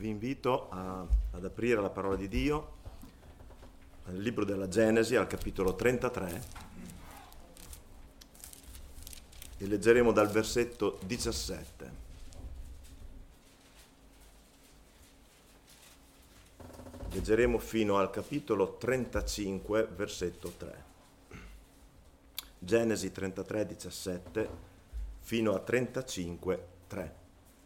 vi invito ad aprire la parola di Dio nel libro della Genesi al capitolo 33 e leggeremo dal versetto 17. Leggeremo fino al capitolo 35, versetto 3. Genesi 33, 17 fino a 35, 3.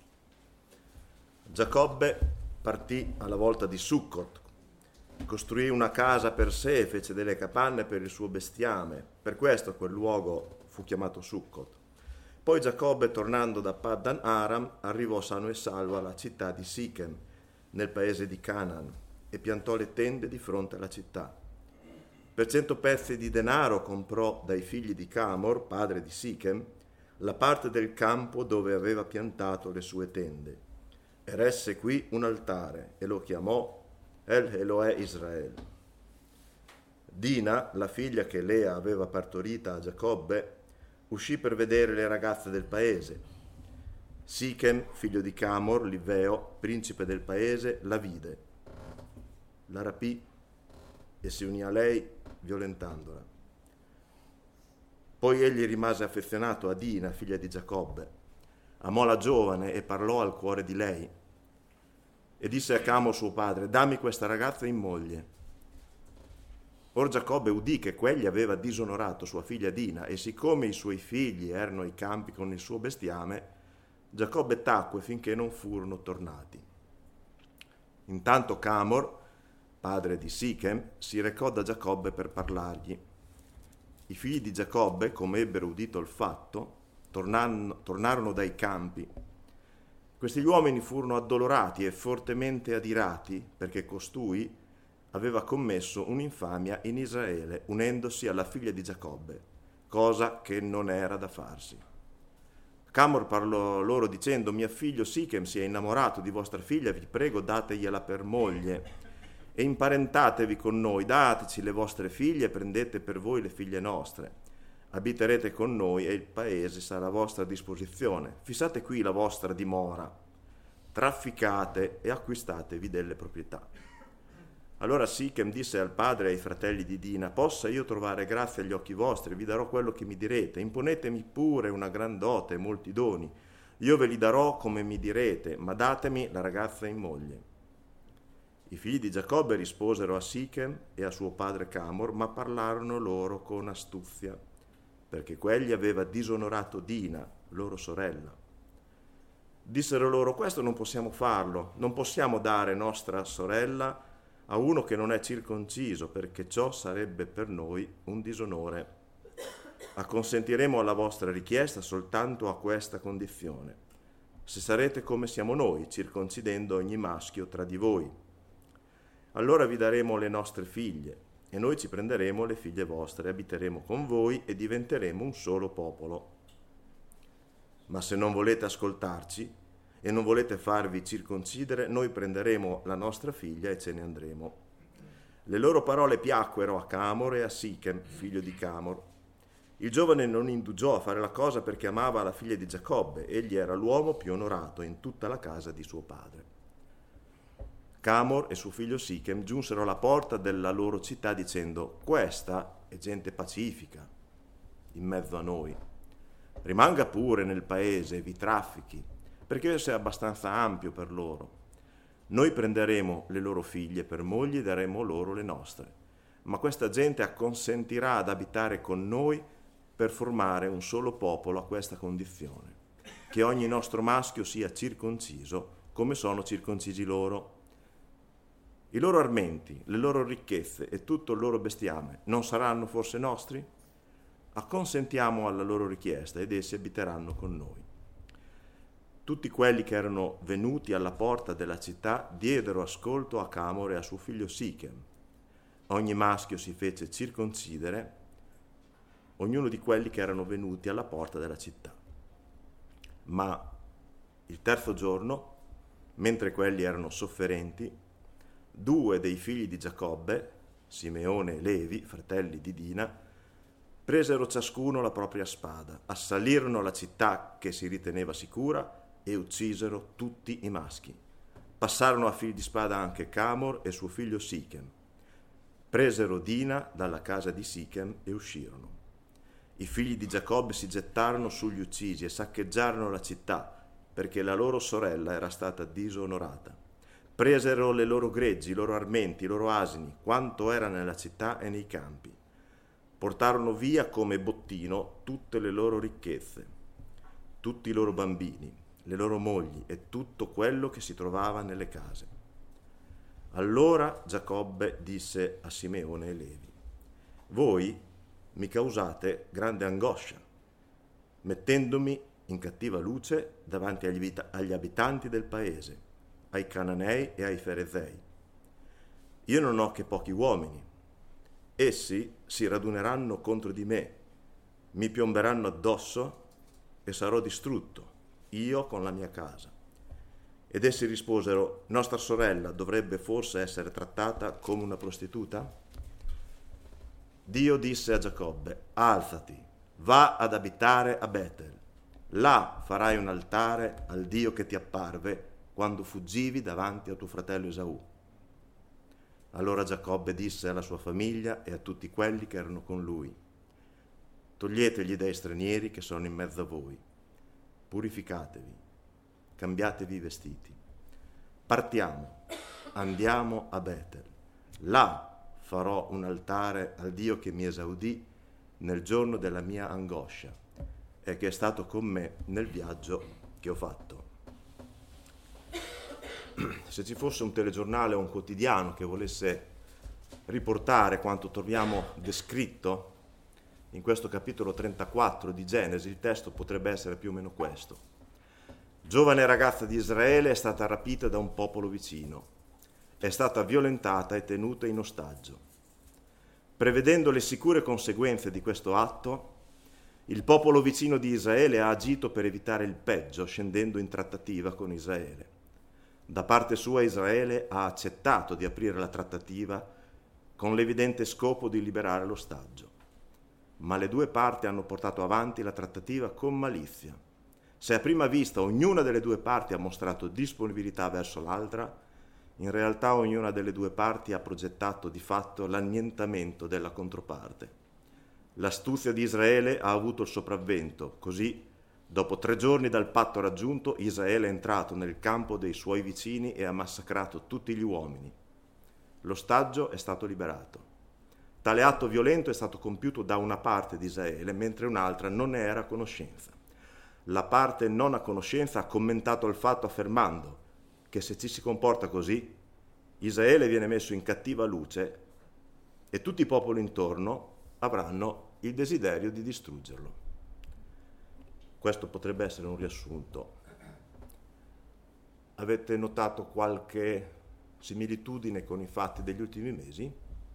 Giacobbe partì alla volta di Succot, costruì una casa per sé e fece delle capanne per il suo bestiame. Per questo quel luogo fu chiamato Succot. Poi Giacobbe, tornando da Paddan Aram, arrivò sano e salvo alla città di Sichem, nel paese di Canaan, e piantò le tende di fronte alla città. Per 100 pezzi di denaro comprò dai figli di Camor, padre di Sichem, la parte del campo dove aveva piantato le sue tende. Eresse qui un altare e lo chiamò El Elohe Israel. Dina, la figlia che Lea aveva partorita a Giacobbe, uscì per vedere le ragazze del paese. Sichem, figlio di Camor, Liveo, principe del paese, la vide. La rapì e si unì a lei violentandola. Poi egli rimase affezionato a Dina, figlia di Giacobbe. Amò la giovane e parlò al cuore di lei. E disse a Camor suo padre: dammi questa ragazza in moglie. Or Giacobbe udì che quegli aveva disonorato sua figlia Dina, e siccome i suoi figli erano ai campi con il suo bestiame, Giacobbe tacque finché non furono tornati. Intanto Camor, padre di Sichem, si recò da Giacobbe per parlargli. I figli di Giacobbe, come ebbero udito il fatto, tornarono dai campi. Questi uomini furono addolorati e fortemente adirati perché costui aveva commesso un'infamia in Israele unendosi alla figlia di Giacobbe, cosa che non era da farsi. Camor parlò loro dicendo: mio figlio Sichem si è innamorato di vostra figlia, vi prego dategliela per moglie e imparentatevi con noi, dateci le vostre figlie e prendete per voi le figlie nostre. Abiterete con noi e il paese sarà a vostra disposizione. Fissate qui la vostra dimora, trafficate e acquistatevi delle proprietà. Allora Sichem disse al padre e ai fratelli di Dina: possa io trovare grazia agli occhi vostri, vi darò quello che mi direte. Imponetemi pure una gran dote e molti doni. Io ve li darò come mi direte, ma datemi la ragazza in moglie. I figli di Giacobbe risposero a Sichem e a suo padre Camor, ma parlarono loro con astuzia, perché quegli aveva disonorato Dina, loro sorella. Dissero loro: questo non possiamo farlo, non possiamo dare nostra sorella a uno che non è circonciso, perché ciò sarebbe per noi un disonore. Acconsentiremo alla vostra richiesta soltanto a questa condizione: se sarete come siamo noi, circoncidendo ogni maschio tra di voi. Allora vi daremo le nostre figlie, e noi ci prenderemo le figlie vostre, abiteremo con voi e diventeremo un solo popolo. Ma se non volete ascoltarci e non volete farvi circoncidere, noi prenderemo la nostra figlia e ce ne andremo. Le loro parole piacquero a Camor e a Sichem, figlio di Camor. Il giovane non indugiò a fare la cosa perché amava la figlia di Giacobbe, egli era l'uomo più onorato in tutta la casa di suo padre. Camor e suo figlio Sichem giunsero alla porta della loro città dicendo: questa è gente pacifica in mezzo a noi. Rimanga pure nel paese e vi traffichi, perché esso è abbastanza ampio per loro. Noi prenderemo le loro figlie per mogli e daremo loro le nostre. Ma questa gente acconsentirà ad abitare con noi per formare un solo popolo a questa condizione: che ogni nostro maschio sia circonciso come sono circoncisi loro. I loro armenti, le loro ricchezze e tutto il loro bestiame non saranno forse nostri? Acconsentiamo alla loro richiesta ed essi abiteranno con noi. Tutti quelli che erano venuti alla porta della città diedero ascolto a Camor e a suo figlio Sichem. Ogni maschio si fece circoncidere, ognuno di quelli che erano venuti alla porta della città. Ma il terzo giorno, mentre quelli erano sofferenti, 2 dei figli di Giacobbe, Simeone e Levi, fratelli di Dina, presero ciascuno la propria spada, assalirono la città che si riteneva sicura e uccisero tutti i maschi. Passarono a fili di spada anche Camor e suo figlio Sichem. Presero Dina dalla casa di Sichem e uscirono. I figli di Giacobbe si gettarono sugli uccisi e saccheggiarono la città, perché la loro sorella era stata disonorata. Presero le loro greggi, i loro armenti, i loro asini, quanto era nella città e nei campi. Portarono via come bottino tutte le loro ricchezze, tutti i loro bambini, le loro mogli e tutto quello che si trovava nelle case. Allora Giacobbe disse a Simeone e Levi: voi mi causate grande angoscia, mettendomi in cattiva luce davanti agli abitanti del paese, ai Cananei e ai Ferezei. Io non ho che pochi uomini. Essi si raduneranno contro di me, mi piomberanno addosso e sarò distrutto, io con la mia casa. Ed essi risposero: nostra sorella dovrebbe forse essere trattata come una prostituta? Dio disse a Giacobbe: alzati, va ad abitare a Betel. Là farai un altare al Dio che ti apparve quando fuggivi davanti a tuo fratello Esaù. Allora Giacobbe disse alla sua famiglia e a tutti quelli che erano con lui: togliete gli dei stranieri che sono in mezzo a voi, purificatevi, cambiatevi i vestiti. Partiamo, andiamo a Betel. Là farò un altare al Dio che mi esaudì nel giorno della mia angoscia e che è stato con me nel viaggio che ho fatto. Se ci fosse un telegiornale o un quotidiano che volesse riportare quanto troviamo descritto in questo capitolo 34 di Genesi, il testo potrebbe essere più o meno questo. Giovane ragazza di Israele è stata rapita da un popolo vicino, è stata violentata e tenuta in ostaggio. Prevedendo le sicure conseguenze di questo atto, il popolo vicino di Israele ha agito per evitare il peggio, scendendo in trattativa con Israele. Da parte sua Israele ha accettato di aprire la trattativa con l'evidente scopo di liberare l'ostaggio. Ma le due parti hanno portato avanti la trattativa con malizia. Se a prima vista ognuna delle due parti ha mostrato disponibilità verso l'altra, in realtà ognuna delle due parti ha progettato di fatto l'annientamento della controparte. L'astuzia di Israele ha avuto il sopravvento, così dopo 3 giorni dal patto raggiunto, Israele è entrato nel campo dei suoi vicini e ha massacrato tutti gli uomini. L'ostaggio è stato liberato. Tale atto violento è stato compiuto da una parte di Israele, mentre un'altra non ne era a conoscenza. La parte non a conoscenza ha commentato il fatto affermando che se ci si comporta così, Israele viene messo in cattiva luce e tutti i popoli intorno avranno il desiderio di distruggerlo. Questo potrebbe essere un riassunto. Avete notato qualche similitudine con i fatti degli ultimi mesi?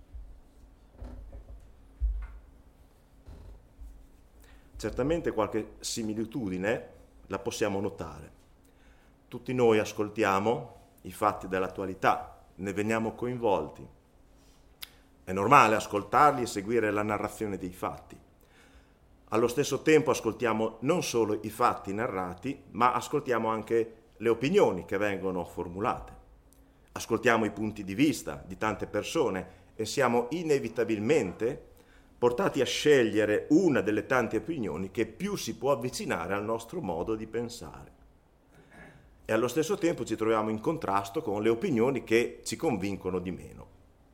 Certamente qualche similitudine la possiamo notare. Tutti noi ascoltiamo i fatti dell'attualità, ne veniamo coinvolti. È normale ascoltarli e seguire la narrazione dei fatti. Allo stesso tempo ascoltiamo non solo i fatti narrati, ma ascoltiamo anche le opinioni che vengono formulate. Ascoltiamo i punti di vista di tante persone e siamo inevitabilmente portati a scegliere una delle tante opinioni che più si può avvicinare al nostro modo di pensare. E allo stesso tempo ci troviamo in contrasto con le opinioni che ci convincono di meno.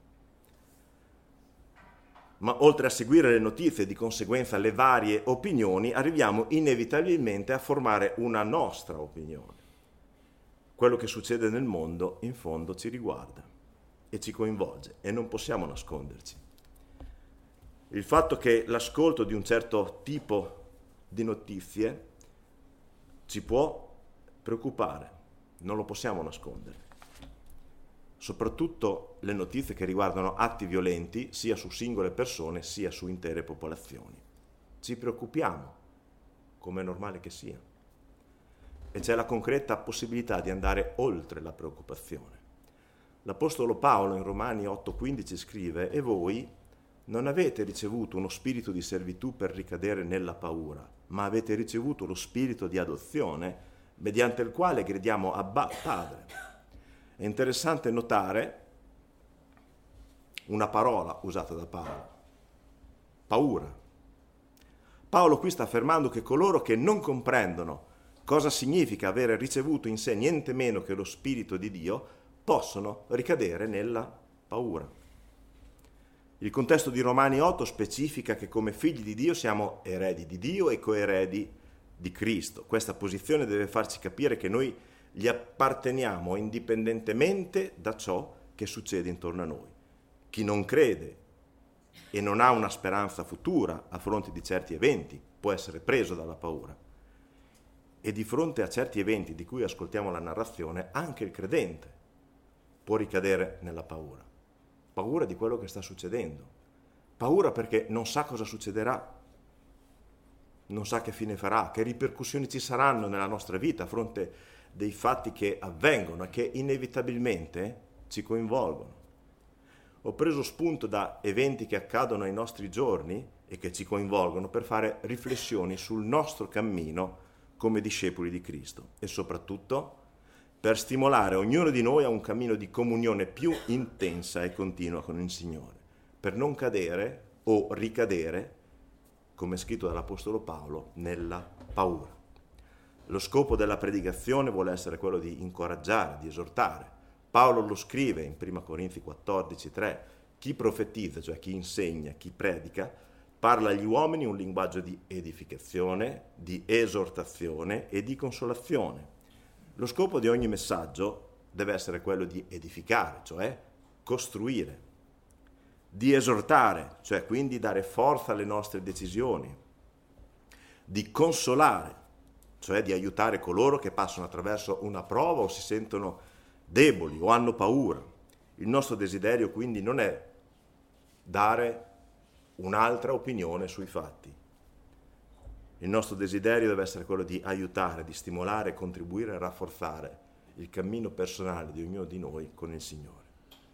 Ma oltre a seguire le notizie e di conseguenza le varie opinioni, arriviamo inevitabilmente a formare una nostra opinione. Quello che succede nel mondo in fondo ci riguarda e ci coinvolge e non possiamo nasconderci. Il fatto che l'ascolto di un certo tipo di notizie ci può preoccupare, non lo possiamo nascondere. Soprattutto le notizie che riguardano atti violenti sia su singole persone sia su intere popolazioni. Ci preoccupiamo, come è normale che sia. E c'è la concreta possibilità di andare oltre la preoccupazione. L'Apostolo Paolo in Romani 8,15 scrive: e voi non avete ricevuto uno spirito di servitù per ricadere nella paura, ma avete ricevuto lo spirito di adozione, mediante il quale gridiamo Abba, Padre. È interessante notare una parola usata da Paolo: paura. Paolo qui sta affermando che coloro che non comprendono cosa significa avere ricevuto in sé niente meno che lo Spirito di Dio possono ricadere nella paura. Il contesto di Romani 8 specifica che come figli di Dio siamo eredi di Dio e coeredi di Cristo. Questa posizione deve farci capire che noi gli apparteniamo indipendentemente da ciò che succede intorno a noi. Chi non crede e non ha una speranza futura a fronte di certi eventi può essere preso dalla paura. E di fronte a certi eventi di cui ascoltiamo la narrazione, anche il credente può ricadere nella paura. Paura di quello che sta succedendo. Paura perché non sa cosa succederà, non sa che fine farà, che ripercussioni ci saranno nella nostra vita a fronte dei fatti che avvengono e che inevitabilmente ci coinvolgono. Ho preso spunto da eventi che accadono ai nostri giorni e che ci coinvolgono per fare riflessioni sul nostro cammino come discepoli di Cristo e soprattutto per stimolare ognuno di noi a un cammino di comunione più intensa e continua con il Signore, per non cadere o ricadere, come è scritto dall'Apostolo Paolo, nella paura. Lo scopo della predicazione vuole essere quello di incoraggiare, di esortare. Paolo lo scrive in 1 Corinzi 14,3: chi profetizza, cioè chi insegna, chi predica, parla agli uomini un linguaggio di edificazione, di esortazione e di consolazione. Lo scopo di ogni messaggio deve essere quello di edificare, cioè costruire, di esortare, cioè quindi dare forza alle nostre decisioni, di consolare, cioè di aiutare coloro che passano attraverso una prova o si sentono deboli o hanno paura. Il nostro desiderio quindi non è dare un'altra opinione sui fatti. Il nostro desiderio deve essere quello di aiutare, di stimolare, contribuire a rafforzare il cammino personale di ognuno di noi con il Signore.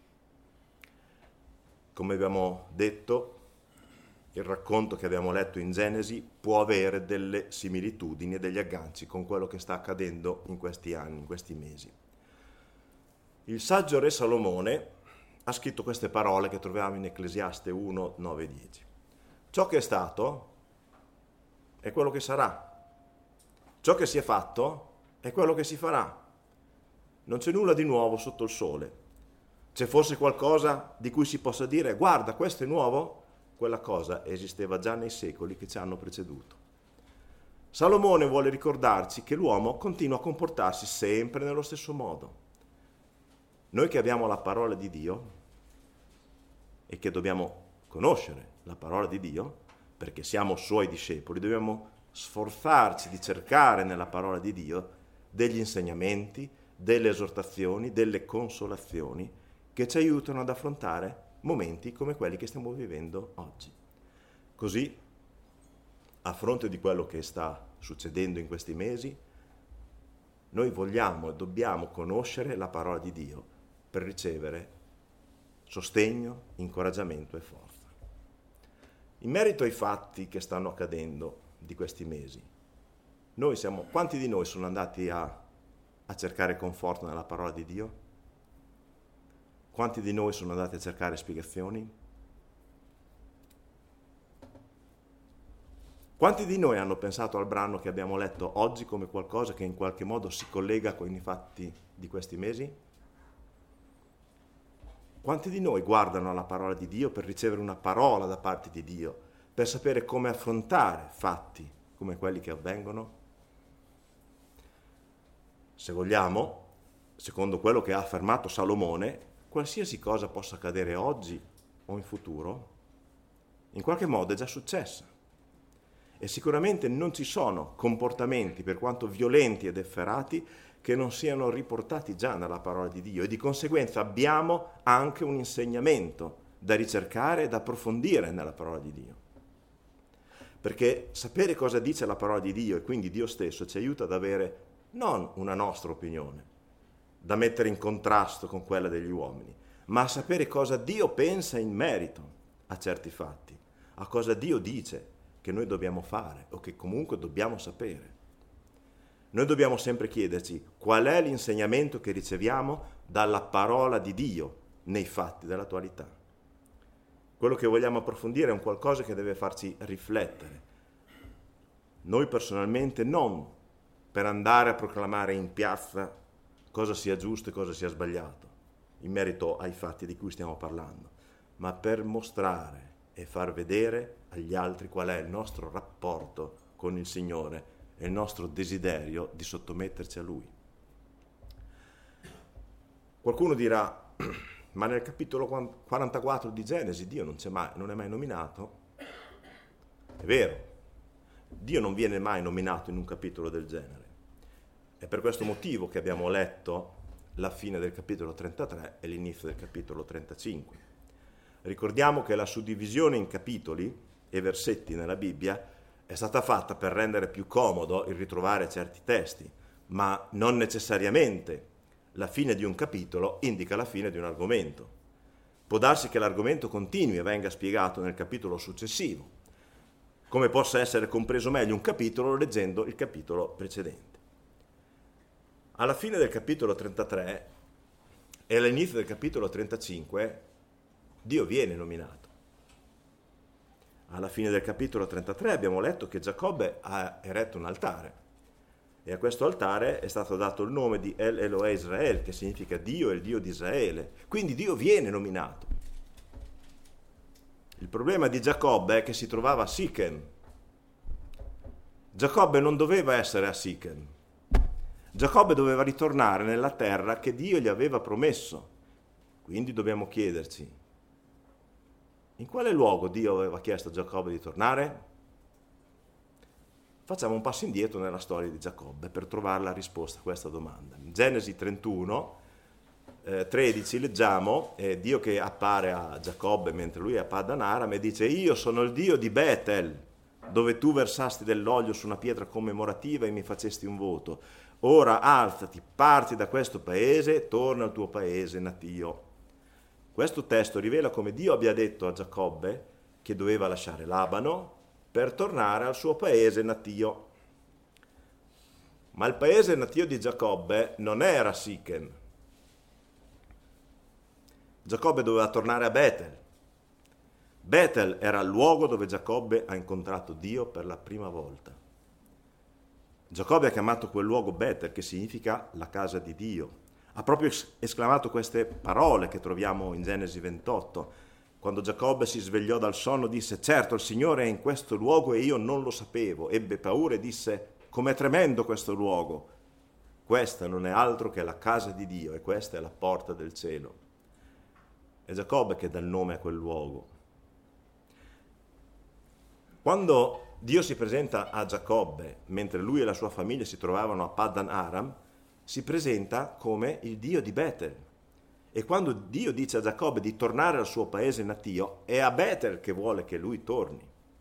Come abbiamo detto, il racconto che abbiamo letto in Genesi può avere delle similitudini e degli agganci con quello che sta accadendo in questi anni, in questi mesi. Il saggio re Salomone ha scritto queste parole che troviamo in Ecclesiaste 1, 9 e 10. Ciò che è stato è quello che sarà. Ciò che si è fatto è quello che si farà. Non c'è nulla di nuovo sotto il sole. C'è forse qualcosa di cui si possa dire: guarda, questo è nuovo? Quella cosa esisteva già nei secoli che ci hanno preceduto. Salomone vuole ricordarci che l'uomo continua a comportarsi sempre nello stesso modo. Noi che abbiamo la parola di Dio e che dobbiamo conoscere la parola di Dio, perché siamo suoi discepoli, dobbiamo sforzarci di cercare nella parola di Dio degli insegnamenti, delle esortazioni, delle consolazioni che ci aiutano ad affrontare momenti come quelli che stiamo vivendo oggi. Così, a fronte di quello che sta succedendo in questi mesi, noi vogliamo e dobbiamo conoscere la parola di Dio per ricevere sostegno, incoraggiamento e forza. In merito ai fatti che stanno accadendo di questi mesi, quanti di noi sono andati a cercare conforto nella parola di Dio? Quanti di noi sono andati a cercare spiegazioni? Quanti di noi hanno pensato al brano che abbiamo letto oggi come qualcosa che in qualche modo si collega con i fatti di questi mesi? Quanti di noi guardano alla parola di Dio per ricevere una parola da parte di Dio, per sapere come affrontare fatti come quelli che avvengono? Se vogliamo, secondo quello che ha affermato Salomone, qualsiasi cosa possa accadere oggi o in futuro, in qualche modo è già successa. E sicuramente non ci sono comportamenti, per quanto violenti ed efferati, che non siano riportati già nella parola di Dio, e di conseguenza abbiamo anche un insegnamento da ricercare e da approfondire nella parola di Dio. Perché sapere cosa dice la parola di Dio e quindi Dio stesso ci aiuta ad avere non una nostra opinione, da mettere in contrasto con quella degli uomini, ma a sapere cosa Dio pensa in merito a certi fatti, a cosa Dio dice che noi dobbiamo fare o che comunque dobbiamo sapere. Noi dobbiamo sempre chiederci qual è l'insegnamento che riceviamo dalla parola di Dio nei fatti dell'attualità. Quello che vogliamo approfondire è un qualcosa che deve farci riflettere. Noi personalmente non per andare a proclamare in piazza cosa sia giusto e cosa sia sbagliato, in merito ai fatti di cui stiamo parlando, ma per mostrare e far vedere agli altri qual è il nostro rapporto con il Signore e il nostro desiderio di sottometterci a Lui. Qualcuno dirà, ma nel capitolo 44 di Genesi Dio non è mai nominato? È vero, Dio non viene mai nominato in un capitolo del genere. È per questo motivo che abbiamo letto la fine del capitolo 33 e l'inizio del capitolo 35. Ricordiamo che la suddivisione in capitoli e versetti nella Bibbia è stata fatta per rendere più comodo il ritrovare certi testi, ma non necessariamente la fine di un capitolo indica la fine di un argomento. Può darsi che l'argomento continui e venga spiegato nel capitolo successivo, come possa essere compreso meglio un capitolo leggendo il capitolo precedente. Alla fine del capitolo 33 e all'inizio del capitolo 35 Dio viene nominato. Alla fine del capitolo 33 abbiamo letto che Giacobbe ha eretto un altare e a questo altare è stato dato il nome di El Elohe Israel, che significa Dio è il Dio di Israele. Quindi Dio viene nominato. Il problema di Giacobbe è che si trovava a Sichem. Giacobbe non doveva essere a Sichem. Giacobbe doveva ritornare nella terra che Dio gli aveva promesso. Quindi dobbiamo chiederci, in quale luogo Dio aveva chiesto a Giacobbe di tornare? Facciamo un passo indietro nella storia di Giacobbe per trovare la risposta a questa domanda. In Genesi 31, 13 leggiamo Dio che appare a Giacobbe mentre lui è a Paddan Aram e dice: io sono il Dio di Betel, dove tu versasti dell'olio su una pietra commemorativa e mi facesti un voto. Ora alzati, parti da questo paese e torna al tuo paese natio. Questo testo rivela come Dio abbia detto a Giacobbe che doveva lasciare Labano per tornare al suo paese natio. Ma il paese natio di Giacobbe non era Sichem. Giacobbe doveva tornare a Betel. Betel era il luogo dove Giacobbe ha incontrato Dio per la prima volta. Giacobbe ha chiamato quel luogo Betel, che significa la casa di Dio. Ha proprio esclamato queste parole che troviamo in Genesi 28. Quando Giacobbe si svegliò dal sonno disse: certo, il Signore è in questo luogo e io non lo sapevo. Ebbe paura e disse: com'è tremendo questo luogo. Questa non è altro che la casa di Dio e questa è la porta del cielo. È Giacobbe che dà il nome a quel luogo. Quando Dio si presenta a Giacobbe mentre lui e la sua famiglia si trovavano a Paddan Aram, si presenta come il Dio di Betel. E quando Dio dice a Giacobbe di tornare al suo paese natio, è a Betel che vuole che lui torni.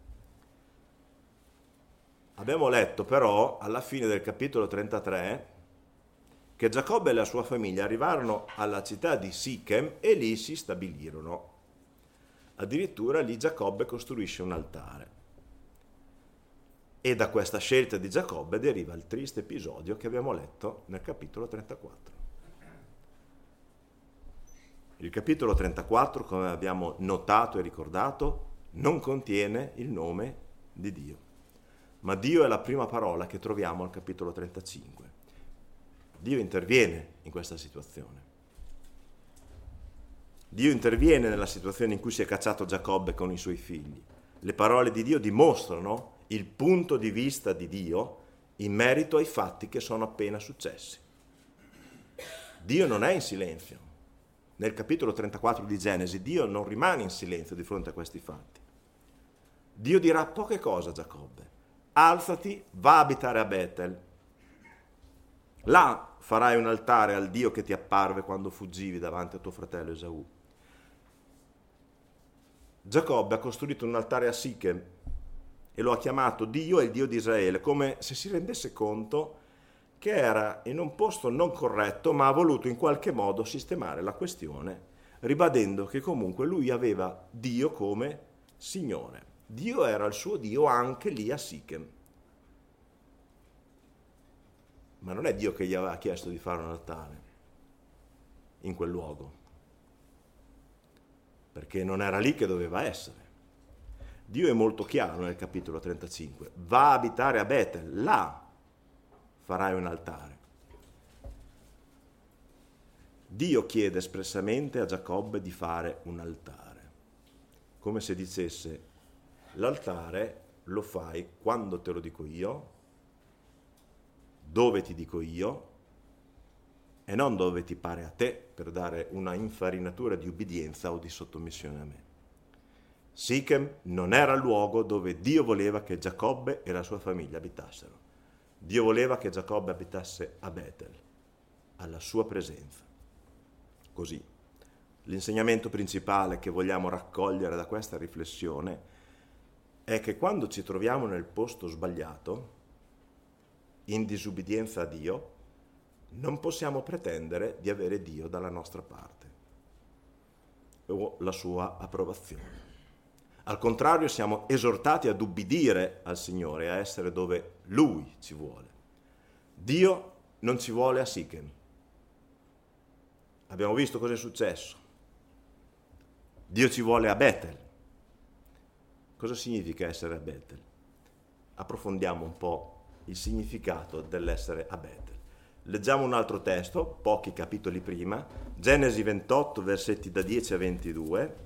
Abbiamo letto però, alla fine del capitolo 33, che Giacobbe e la sua famiglia arrivarono alla città di Sichem e lì si stabilirono. Addirittura lì Giacobbe costruisce un altare. E da questa scelta di Giacobbe deriva il triste episodio che abbiamo letto nel capitolo 34. Il capitolo 34, come abbiamo notato e ricordato, non contiene il nome di Dio, ma Dio è la prima parola che troviamo al capitolo 35. Dio interviene in questa situazione. Dio interviene nella situazione in cui si è cacciato Giacobbe con i suoi figli. Le parole di Dio dimostrano il punto di vista di Dio in merito ai fatti che sono appena successi. Dio non è in silenzio. Nel capitolo 34 di Genesi, Dio non rimane in silenzio di fronte a questi fatti. Dio dirà poche cose a Giacobbe. Alzati, va a abitare a Betel. Là farai un altare al Dio che ti apparve quando fuggivi davanti a tuo fratello Esaù. Giacobbe ha costruito un altare a Sichem e lo ha chiamato Dio è il Dio di Israele, come se si rendesse conto che era in un posto non corretto, ma ha voluto in qualche modo sistemare la questione, ribadendo che comunque lui aveva Dio come Signore. Dio era il suo Dio anche lì a Sichem. Ma non è Dio che gli aveva chiesto di fare un altare in quel luogo, perché non era lì che doveva essere. Dio è molto chiaro nel capitolo 35, va a abitare a Betel, là farai un altare. Dio chiede espressamente a Giacobbe di fare un altare, come se dicesse: l'altare lo fai quando te lo dico io, dove ti dico io, e non dove ti pare a te, per dare una infarinatura di ubbidienza o di sottomissione a me. Sichem non era il luogo dove Dio voleva che Giacobbe e la sua famiglia abitassero. Dio voleva che Giacobbe abitasse a Betel, alla sua presenza. Così, l'insegnamento principale che vogliamo raccogliere da questa riflessione è che quando ci troviamo nel posto sbagliato, in disubbidienza a Dio, non possiamo pretendere di avere Dio dalla nostra parte o la sua approvazione. Al contrario, siamo esortati ad ubbidire al Signore, a essere dove Lui ci vuole. Dio non ci vuole a Sichem. Abbiamo visto cosa è successo. Dio ci vuole a Betel. Cosa significa essere a Betel? Approfondiamo un po' il significato dell'essere a Betel. Leggiamo un altro testo, pochi capitoli prima, Genesi 28, versetti da 10 a 22.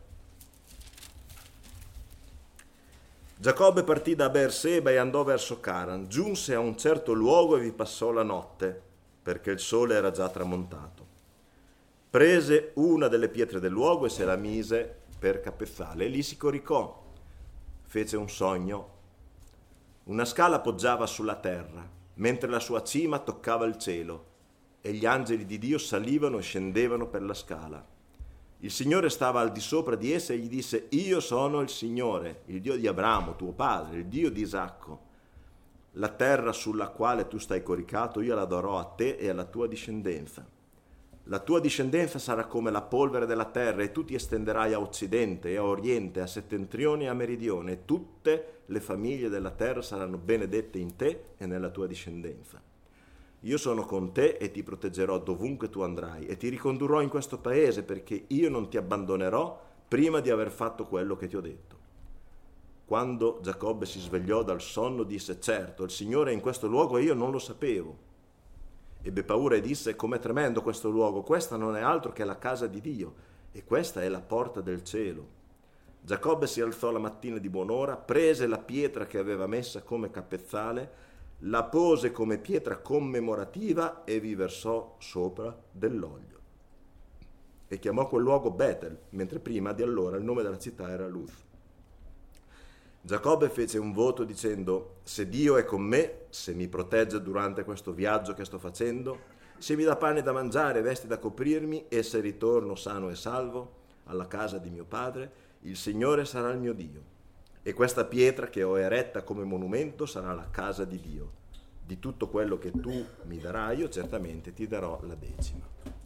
Giacobbe partì da Beerseba e andò verso Caran. Giunse a un certo luogo e vi passò la notte, perché il sole era già tramontato. Prese una delle pietre del luogo e se la mise per capezzale e lì si coricò. Fece un sogno. Una scala poggiava sulla terra, mentre la sua cima toccava il cielo, e gli angeli di Dio salivano e scendevano per la scala. Il Signore stava al di sopra di essa e gli disse: io sono il Signore, il Dio di Abramo, tuo padre, il Dio di Isacco. La terra sulla quale tu stai coricato io la darò a te e alla tua discendenza. La tua discendenza sarà come la polvere della terra e tu ti estenderai a occidente e a oriente, a settentrione e a meridione, e tutte le famiglie della terra saranno benedette in te e nella tua discendenza. Io sono con te e ti proteggerò dovunque tu andrai e ti ricondurrò in questo paese perché io non ti abbandonerò prima di aver fatto quello che ti ho detto. Quando Giacobbe si svegliò dal sonno disse: certo, il Signore è in questo luogo e io non lo sapevo. Ebbe paura e disse: com'è tremendo questo luogo, questa non è altro che la casa di Dio e questa è la porta del cielo. Giacobbe si alzò la mattina di buon'ora, prese la pietra che aveva messa come capezzale, la pose come pietra commemorativa e vi versò sopra dell'olio. E chiamò quel luogo Betel, mentre prima di allora il nome della città era Luz. Giacobbe fece un voto dicendo: se Dio è con me, se mi protegge durante questo viaggio che sto facendo, se mi dà pane da mangiare e vesti da coprirmi, e se ritorno sano e salvo alla casa di mio padre, il Signore sarà il mio Dio. E questa pietra che ho eretta come monumento sarà la casa di Dio. Di tutto quello che tu mi darai, io certamente ti darò la decima.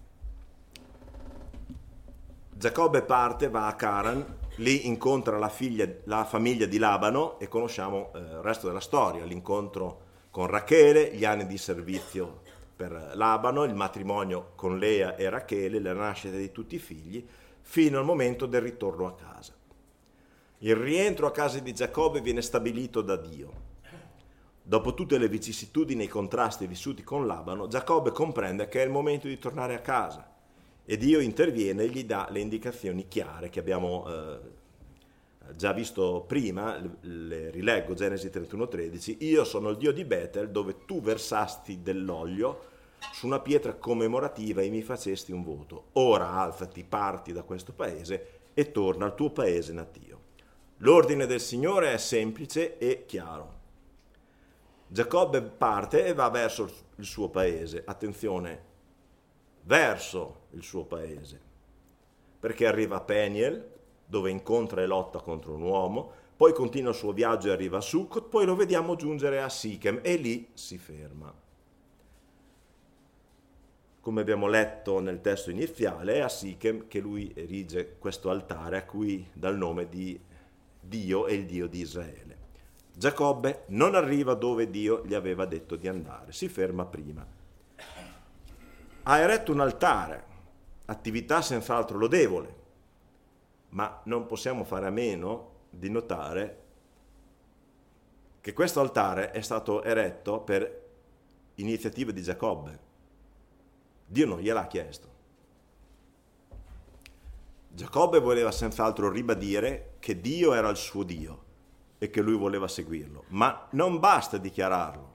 Giacobbe parte, va a Caran, lì incontra la famiglia di Labano e conosciamo il resto della storia, l'incontro con Rachele, gli anni di servizio per Labano, il matrimonio con Lea e Rachele, la nascita di tutti i figli, fino al momento del ritorno a casa. Il rientro a casa di Giacobbe viene stabilito da Dio. Dopo tutte le vicissitudini e i contrasti vissuti con Labano, Giacobbe comprende che è il momento di tornare a casa. E Dio interviene e gli dà le indicazioni chiare che abbiamo già visto prima, le rileggo, Genesi 31:13, io sono il Dio di Betel dove tu versasti dell'olio su una pietra commemorativa e mi facesti un voto. Ora alzati, parti da questo paese e torna al tuo paese natio. L'ordine del Signore è semplice e chiaro. Giacobbe parte e va verso il suo paese, attenzione, verso il suo paese, perché arriva a Peniel, dove incontra e lotta contro un uomo, poi continua il suo viaggio e arriva a Succot, poi lo vediamo giungere a Sichem e lì si ferma. Come abbiamo letto nel testo iniziale, è a Sichem che lui erige questo altare a cui dà il nome di Dio e il Dio di Israele. Giacobbe non arriva dove Dio gli aveva detto di andare, si ferma prima. Ha eretto un altare, attività senz'altro lodevole, ma non possiamo fare a meno di notare che questo altare è stato eretto per iniziativa di Giacobbe. Dio non gliel'ha chiesto. Giacobbe voleva senz'altro ribadire che Dio era il suo Dio e che lui voleva seguirlo, ma non basta dichiararlo.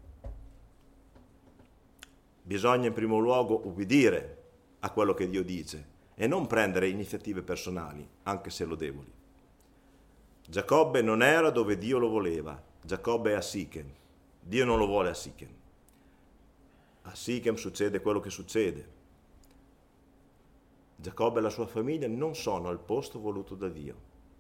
Bisogna in primo luogo ubbidire a quello che Dio dice e non prendere iniziative personali, anche se lodevoli. Giacobbe non era dove Dio lo voleva. Giacobbe è a Sichem. Dio non lo vuole a Sichem. A Sichem succede quello che succede. Giacobbe e la sua famiglia non sono al posto voluto da Dio.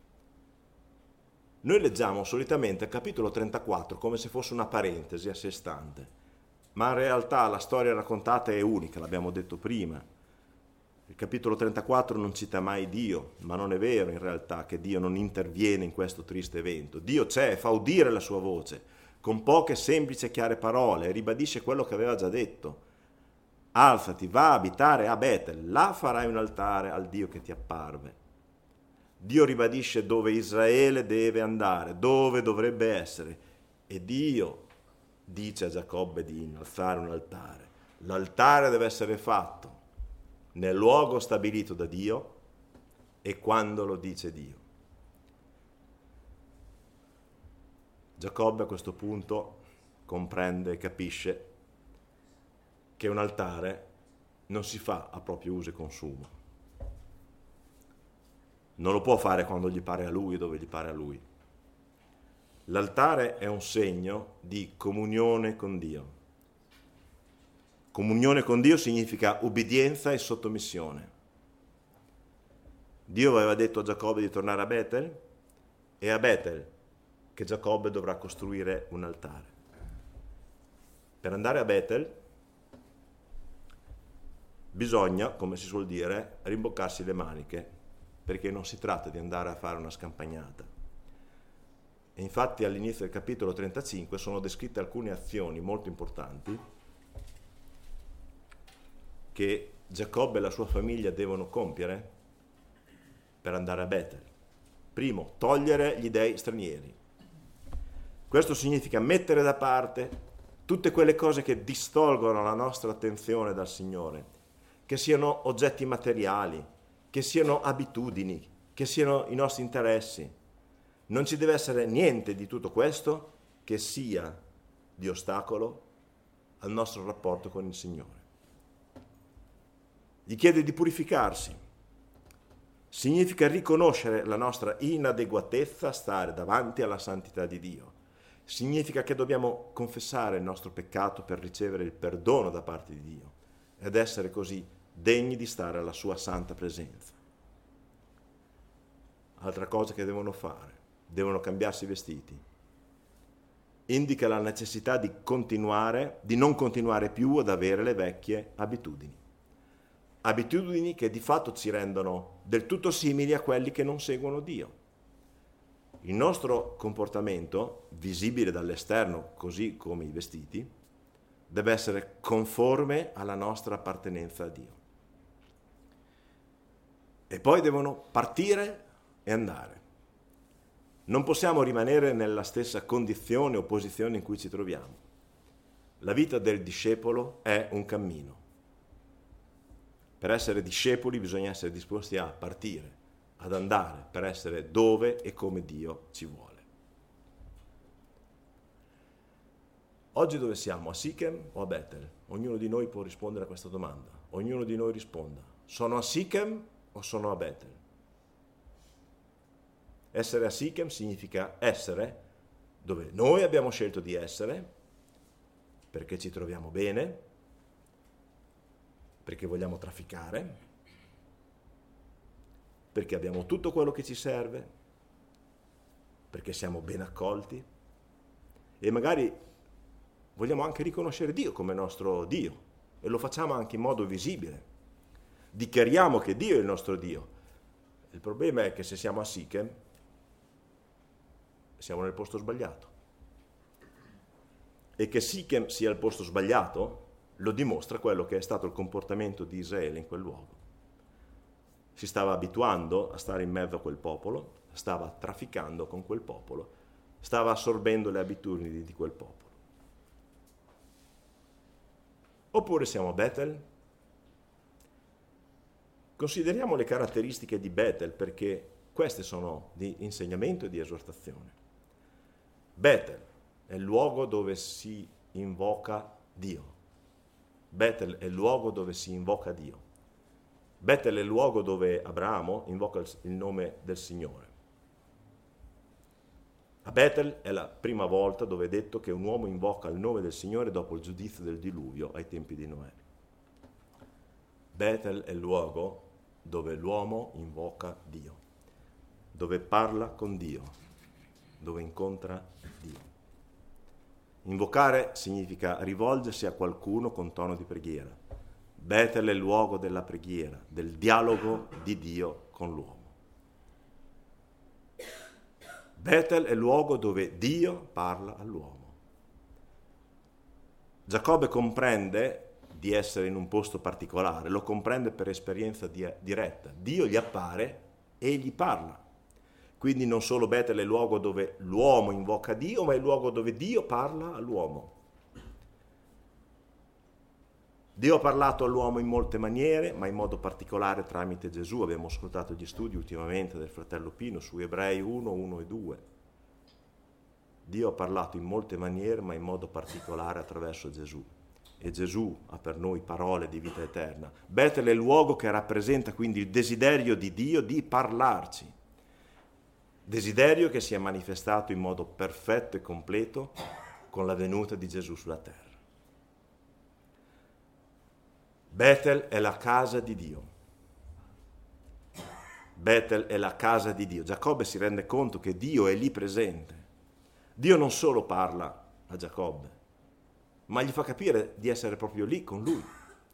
Noi leggiamo solitamente il capitolo 34 come se fosse una parentesi a sé stante, ma in realtà la storia raccontata è unica, l'abbiamo detto prima. Il capitolo 34 non cita mai Dio, ma non è vero in realtà che Dio non interviene in questo triste evento. Dio c'è, fa udire la sua voce, con poche semplici e chiare parole, e ribadisce quello che aveva già detto. Alzati, va a abitare a Betel, là farai un altare al Dio che ti apparve. Dio ribadisce dove Israele deve andare, dove dovrebbe essere, e Dio dice a Giacobbe di innalzare un altare. L'altare deve essere fatto nel luogo stabilito da Dio e quando lo dice Dio. Giacobbe a questo punto comprende e capisce che un altare non si fa a proprio uso e consumo. Non lo può fare quando gli pare a lui, dove gli pare a lui. L'altare è un segno di comunione con Dio. Comunione con Dio significa ubbidienza e sottomissione. Dio aveva detto a Giacobbe di tornare a Betel, e a Betel che Giacobbe dovrà costruire un altare. Per andare a Betel bisogna, come si suol dire, rimboccarsi le maniche, perché non si tratta di andare a fare una scampagnata. E infatti all'inizio del capitolo 35 sono descritte alcune azioni molto importanti che Giacobbe e la sua famiglia devono compiere per andare a Betel. Primo, togliere gli dei stranieri. Questo significa mettere da parte tutte quelle cose che distolgono la nostra attenzione dal Signore, che siano oggetti materiali, che siano abitudini, che siano i nostri interessi. Non ci deve essere niente di tutto questo che sia di ostacolo al nostro rapporto con il Signore. Gli chiede di purificarsi. Significa riconoscere la nostra inadeguatezza a stare davanti alla santità di Dio. Significa che dobbiamo confessare il nostro peccato per ricevere il perdono da parte di Dio ed essere così degni di stare alla sua santa presenza. Altra cosa che devono fare, devono cambiarsi i vestiti. Indica la necessità di non continuare più ad avere le vecchie abitudini. Abitudini che di fatto ci rendono del tutto simili a quelli che non seguono Dio. Il nostro comportamento, visibile dall'esterno così come i vestiti, deve essere conforme alla nostra appartenenza a Dio. E poi devono partire e andare. Non possiamo rimanere nella stessa condizione o posizione in cui ci troviamo. La vita del discepolo è un cammino. Per essere discepoli bisogna essere disposti a partire, ad andare, per essere dove e come Dio ci vuole. Oggi dove siamo? A Sichem o a Betel? Ognuno di noi può rispondere a questa domanda. Ognuno di noi risponda: sono a Sichem o sono a Betel? Essere a Sichem significa essere dove noi abbiamo scelto di essere, perché ci troviamo bene, perché vogliamo trafficare, perché abbiamo tutto quello che ci serve, perché siamo ben accolti e magari vogliamo anche riconoscere Dio come nostro Dio e lo facciamo anche in modo visibile. Dichiariamo che Dio è il nostro Dio. Il problema è che se siamo a Sichem siamo nel posto sbagliato. E che Sichem sia il posto sbagliato lo dimostra quello che è stato il comportamento di Israele in quel luogo. Si stava abituando a stare in mezzo a quel popolo, stava trafficando con quel popolo, stava assorbendo le abitudini di quel popolo. Oppure siamo a Betel? Consideriamo le caratteristiche di Betel, perché queste sono di insegnamento e di esortazione. Betel è il luogo dove si invoca Dio. Betel è il luogo dove si invoca Dio. Betel è il luogo dove Abramo invoca il nome del Signore. A Betel è la prima volta dove è detto che un uomo invoca il nome del Signore dopo il giudizio del diluvio ai tempi di Noè. Betel è il luogo dove l'uomo invoca Dio, dove parla con Dio, dove incontra Dio. Invocare significa rivolgersi a qualcuno con tono di preghiera. Betel è il luogo della preghiera, del dialogo di Dio con l'uomo. Betel è il luogo dove Dio parla all'uomo. Giacobbe comprende di essere in un posto particolare, lo comprende per esperienza diretta. Dio gli appare e gli parla. Quindi non solo Betel è il luogo dove l'uomo invoca Dio, ma è il luogo dove Dio parla all'uomo. Dio ha parlato all'uomo in molte maniere, ma in modo particolare tramite Gesù. Abbiamo ascoltato gli studi ultimamente del fratello Pino su Ebrei 1, 1 e 2. Dio ha parlato in molte maniere, ma in modo particolare attraverso Gesù. E Gesù ha per noi parole di vita eterna. Betel è il luogo che rappresenta quindi il desiderio di Dio di parlarci. Desiderio che si è manifestato in modo perfetto e completo con la venuta di Gesù sulla terra. Betel è la casa di Dio. Betel è la casa di Dio. Giacobbe si rende conto che Dio è lì presente. Dio non solo parla a Giacobbe, ma gli fa capire di essere proprio lì con lui.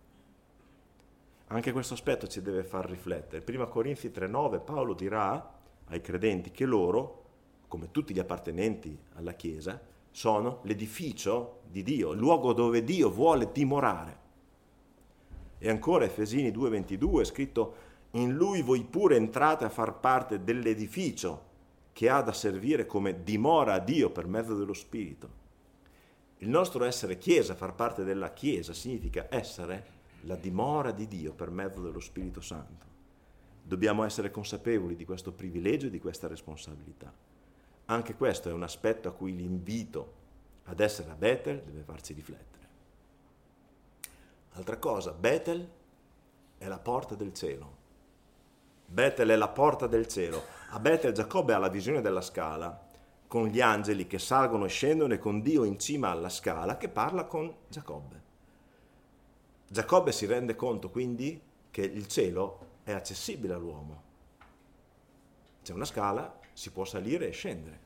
Anche questo aspetto ci deve far riflettere. In 1 Corinzi 3,9 Paolo dirà ai credenti che loro, come tutti gli appartenenti alla Chiesa, sono l'edificio di Dio, il luogo dove Dio vuole dimorare. E ancora Efesini 2,22 è scritto: in lui voi pure entrate a far parte dell'edificio che ha da servire come dimora a Dio per mezzo dello Spirito. Il nostro essere Chiesa, far parte della Chiesa, significa essere la dimora di Dio per mezzo dello Spirito Santo. Dobbiamo essere consapevoli di questo privilegio e di questa responsabilità. Anche questo è un aspetto a cui l'invito ad essere a Betel deve farci riflettere. Altra cosa, Betel è la porta del cielo. Betel è la porta del cielo. A Betel Giacobbe ha la visione della scala, con gli angeli che salgono e scendono e con Dio in cima alla scala che parla con Giacobbe. Giacobbe si rende conto quindi che il cielo è accessibile all'uomo. C'è una scala, si può salire e scendere.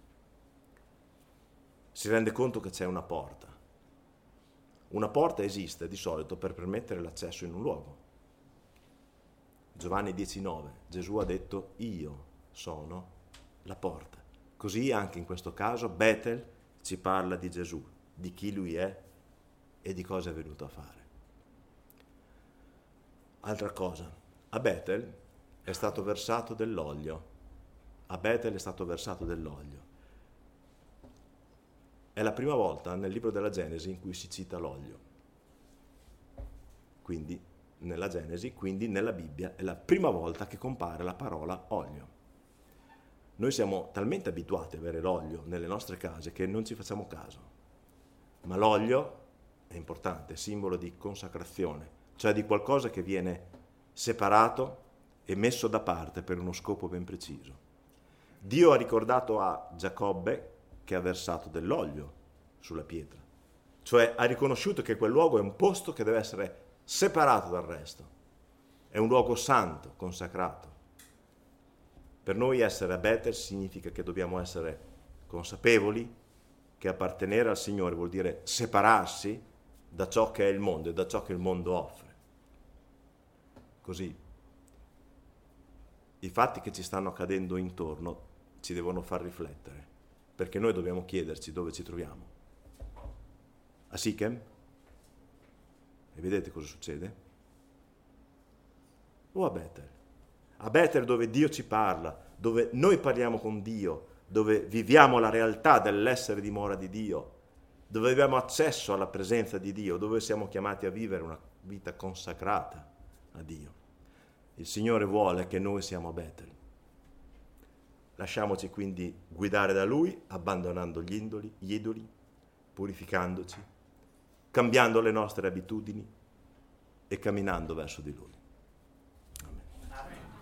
Si rende conto che c'è una porta. Una porta esiste di solito per permettere l'accesso in un luogo. Giovanni 10,9, Gesù ha detto: io sono la porta. Così anche in questo caso Betel ci parla di Gesù, di chi lui è e di cosa è venuto a fare. Altra cosa, a Betel è stato versato dell'olio. A Betel è stato versato dell'olio. È la prima volta nel libro della Genesi in cui si cita l'olio. Quindi nella Genesi, quindi nella Bibbia, è la prima volta che compare la parola olio. Noi siamo talmente abituati ad avere l'olio nelle nostre case che non ci facciamo caso. Ma l'olio è importante, è simbolo di consacrazione, cioè di qualcosa che viene separato e messo da parte per uno scopo ben preciso. Dio ha ricordato a Giacobbe che ha versato dell'olio sulla pietra, cioè ha riconosciuto che quel luogo è un posto che deve essere separato dal resto, è un luogo santo, consacrato. Per noi essere a Betel significa che dobbiamo essere consapevoli che appartenere al Signore vuol dire separarsi da ciò che è il mondo e da ciò che il mondo offre. Così i fatti che ci stanno accadendo intorno ci devono far riflettere, perché noi dobbiamo chiederci dove ci troviamo. A Sichem? E vedete cosa succede? O a Bethel? A Bethel dove Dio ci parla, dove noi parliamo con Dio, dove viviamo la realtà dell'essere dimora di Dio, dove abbiamo accesso alla presenza di Dio, dove siamo chiamati a vivere una vita consacrata a Dio. Il Signore vuole che noi siamo a Bethel. Lasciamoci quindi guidare da Lui, abbandonando gli idoli, purificandoci, cambiando le nostre abitudini e camminando verso di Lui.